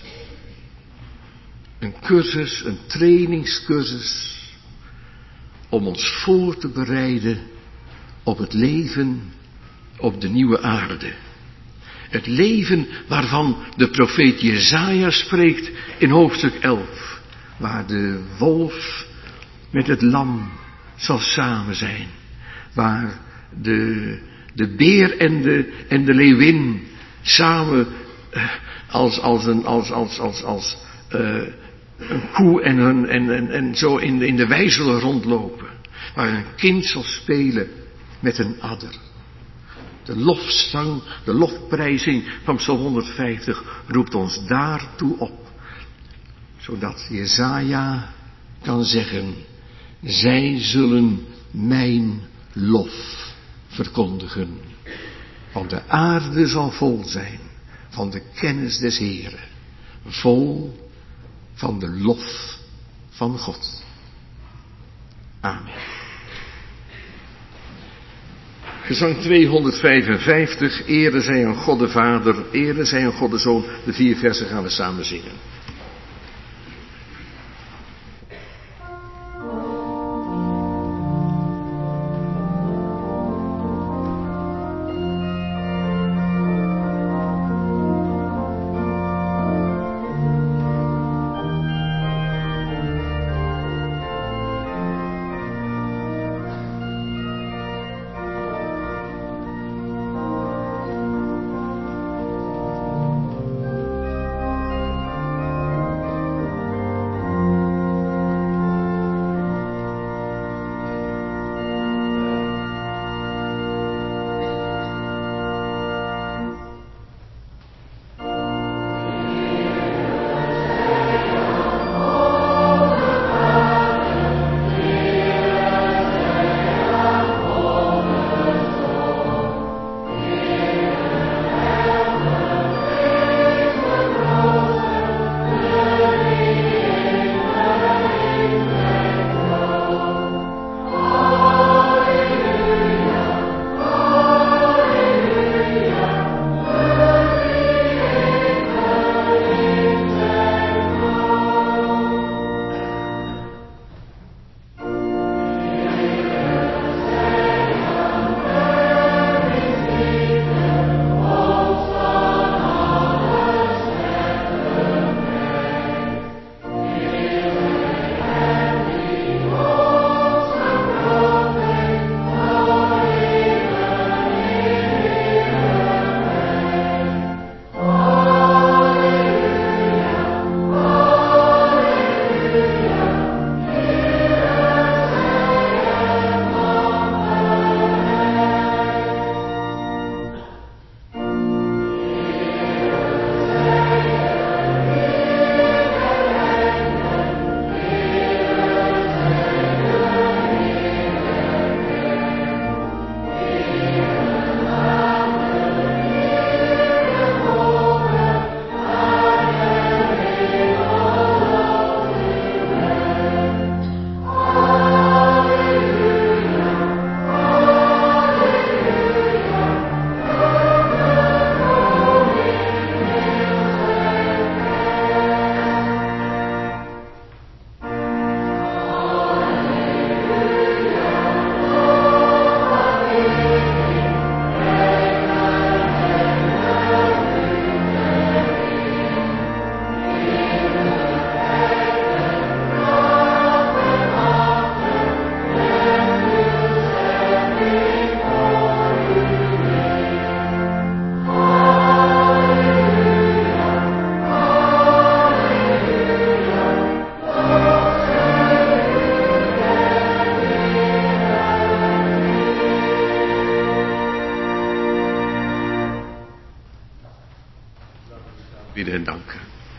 Een cursus, een trainingscursus, om ons voor te bereiden op het leven op de nieuwe aarde. Het leven waarvan de profeet Jesaja spreekt in hoofdstuk elf, waar de wolf met het lam zal samen zijn, waar de, de beer en de, en de leeuwin samen uh, als, als een, als, als, als, als, uh, een koe en, hun, en, en, en zo in de, in de wei zullen rondlopen. Waar een kind zal spelen met een adder. De lofzang, de lofprijzing van Psalm honderdvijftig roept ons daartoe op. Zodat Jesaja kan zeggen, zij zullen mijn lof verkondigen. Want de aarde zal vol zijn van de kennis des Heeren. Vol van de lof van God. Amen. Gezang tweehonderdvijfenvijftig, Ere zij aan God de Vader, ere zij aan God de Zoon. De vier versen gaan we samen zingen. bidden en danken.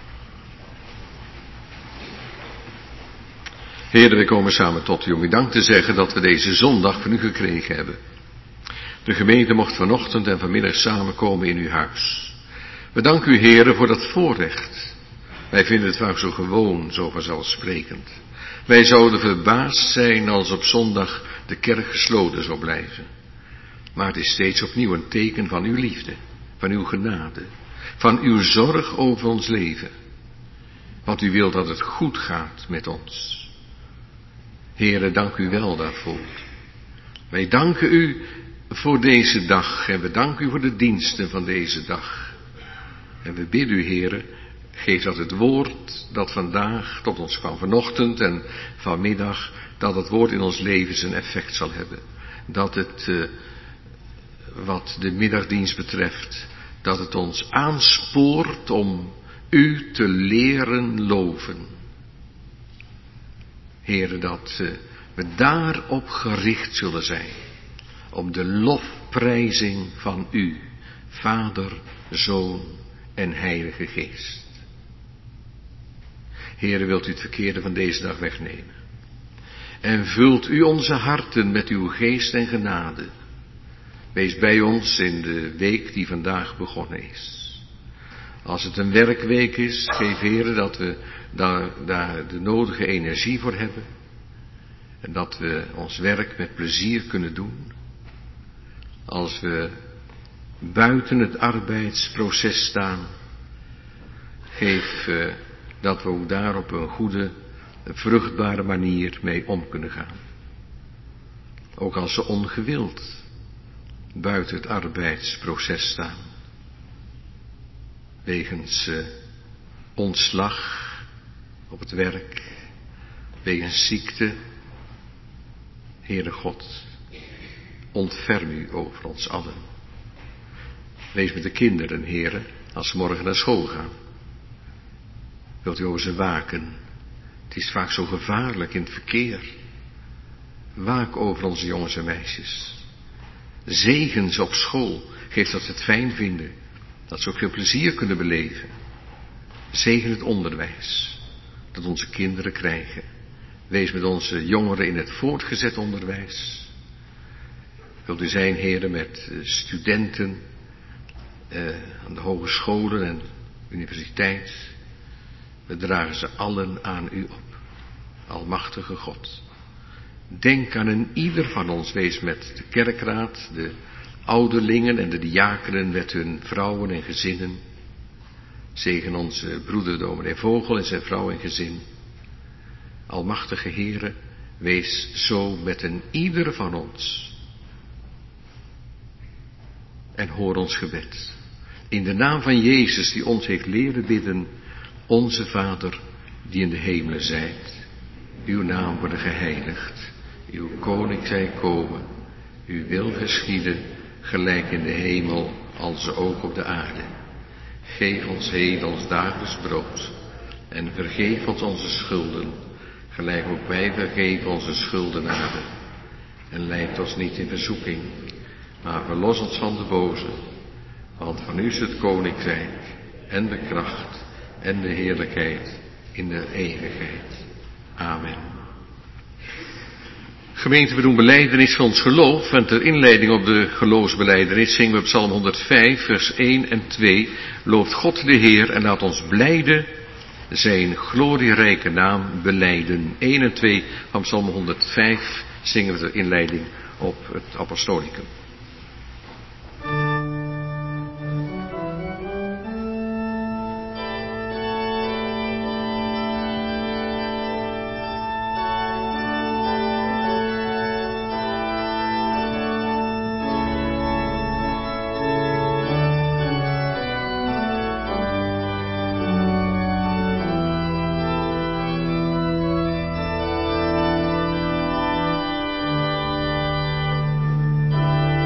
Heer, we komen samen tot u om u dank te zeggen dat we deze zondag van u gekregen hebben. De gemeente mocht vanochtend en vanmiddag samenkomen in uw huis. We danken u, Heer, voor dat voorrecht. Wij vinden het vaak zo gewoon, zo vanzelfsprekend. Wij zouden verbaasd zijn als op zondag de kerk gesloten zou blijven. Maar het is steeds opnieuw een teken van uw liefde, van uw genade, van uw zorg over ons leven. Want u wilt dat het goed gaat met ons. Heere, dank u wel daarvoor. Wij danken u voor deze dag en we danken u voor de diensten van deze dag. En we bidden u, Heere, geef dat het woord dat vandaag tot ons kwam, vanochtend en vanmiddag, dat het woord in ons leven zijn effect zal hebben. Dat het, uh, wat de middagdienst betreft, dat het ons aanspoort om u te leren loven. Heere, dat uh, we daarop gericht zullen zijn, op de lofprijzing van u, Vader, Zoon en Heilige Geest. Heere, wilt u het verkeerde van deze dag wegnemen. En vult u onze harten met uw geest en genade. Wees bij ons in de week die vandaag begonnen is. Als het een werkweek is, geef Heere dat we daar, daar de nodige energie voor hebben. En dat we ons werk met plezier kunnen doen. Als we buiten het arbeidsproces staan, geef uh, dat we ook daar op een goede, vruchtbare manier mee om kunnen gaan. Ook als we ongewild buiten het arbeidsproces staan. Wegens uh, ontslag op het werk, wegens ziekte. Heere God, ontferm u over ons allen. Wees met de kinderen, Heere, als ze morgen naar school gaan. Wilt u over ze waken? Het is vaak zo gevaarlijk in het verkeer. Waak over onze jongens en meisjes. Zegen ze op school. Geef dat ze het fijn vinden. Dat ze ook veel plezier kunnen beleven. Zegen het onderwijs dat onze kinderen krijgen. Wees met onze jongeren in het voortgezet onderwijs. Wilt u zijn, Heere, met studenten eh, aan de hogescholen en universiteit. We dragen ze allen aan u op, almachtige God. Denk aan een ieder van ons, wees met de kerkraad, de ouderlingen en de diakenen met hun vrouwen en gezinnen. Zegen onze broeder dominee Vogel en zijn vrouw en gezin. Almachtige Heere, wees zo met een ieder van ons. En hoor ons gebed. In de naam van Jezus die ons heeft leren bidden, onze Vader die in de hemelen zijt. Uw naam worden geheiligd. Uw koninkrijk komen. Uw wil geschieden, gelijk in de hemel als ook op de aarde. Geef ons heden ons dagelijks brood. En vergeef ons onze schulden, gelijk ook wij vergeven onze schuldenaren. En leid ons niet in verzoeking, maar verlos ons van de boze. Want van u is het koninkrijk en de kracht en de heerlijkheid in de eeuwigheid. Amen. Gemeente, we doen belijdenis van ons geloof en ter inleiding op de geloofsbelijdenis zingen we Psalm honderdvijf, vers één en twee. Looft God de Heer en laat ons blijden zijn glorierijke naam belijden. één en twee van Psalm honderdvijf zingen we ter inleiding op het apostolicum. Amen.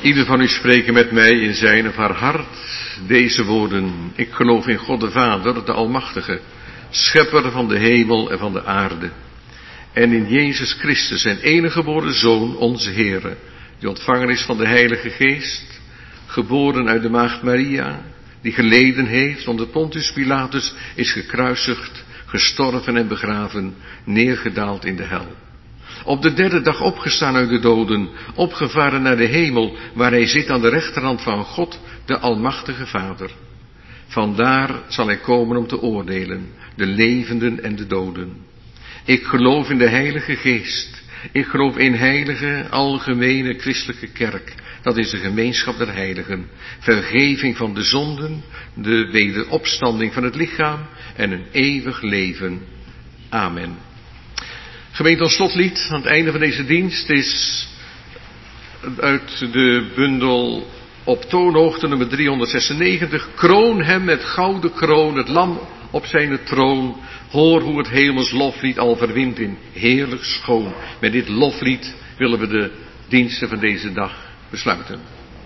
Ieder van u spreken met mij in zijn of haar hart deze woorden. Ik geloof in God de Vader, de Almachtige, schepper van de hemel en van de aarde. En in Jezus Christus, zijn enige geboren Zoon, onze Heere, die ontvangen is van de Heilige Geest, geboren uit de maagd Maria, die geleden heeft onder Pontius Pilatus, is gekruisigd, gestorven en begraven, neergedaald in de hel. Op de derde dag opgestaan uit de doden, opgevaren naar de hemel, waar hij zit aan de rechterhand van God, de Almachtige Vader. Vandaar zal hij komen om te oordelen, de levenden en de doden. Ik geloof in de Heilige Geest. Ik geloof in heilige, algemene christelijke kerk. Dat is de gemeenschap der heiligen. Vergeving van de zonden, de wederopstanding van het lichaam en een eeuwig leven. Amen. Gemeente, ons slotlied aan het einde van deze dienst is uit de bundel op toonhoogte nummer driehonderdzesennegentig. Kroon hem met gouden kroon, het lam op zijn troon. Hoor hoe het hemels loflied al verwint in heerlijk schoon. Met dit loflied willen we de diensten van deze dag besluiten.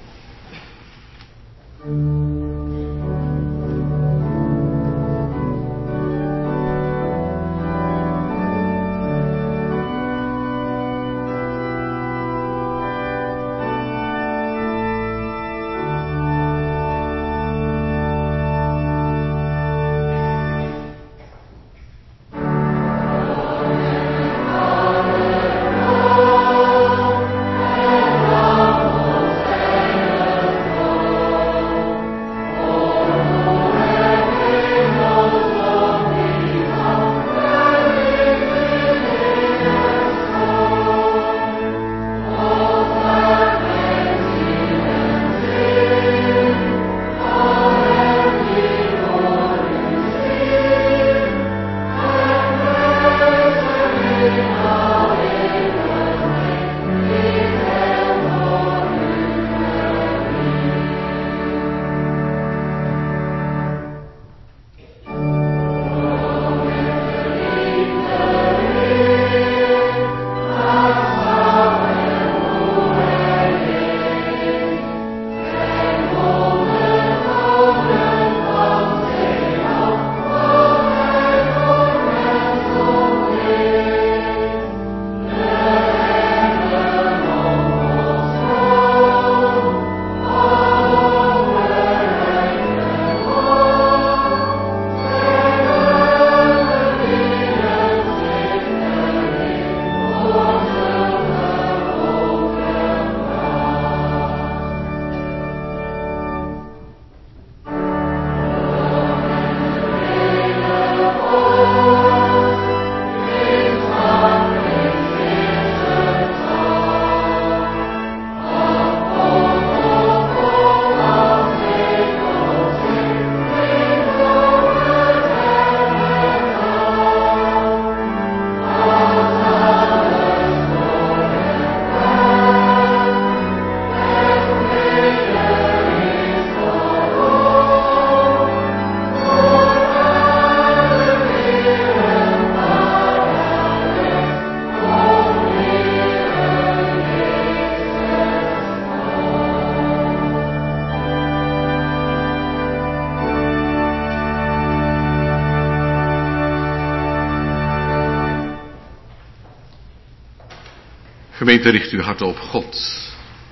Gemeente, richt uw hart op God.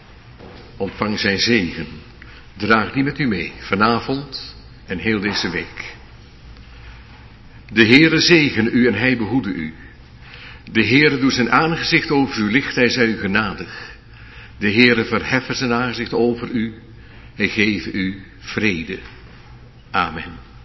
Ontvang zijn zegen. Draag die met u mee, vanavond en heel deze week. De Heere zegene u en hij behoede u. De Heere doet zijn aangezicht over u licht, hij zij u genadig. De Heere verheffen zijn aangezicht over u, hij geeft u vrede. Amen.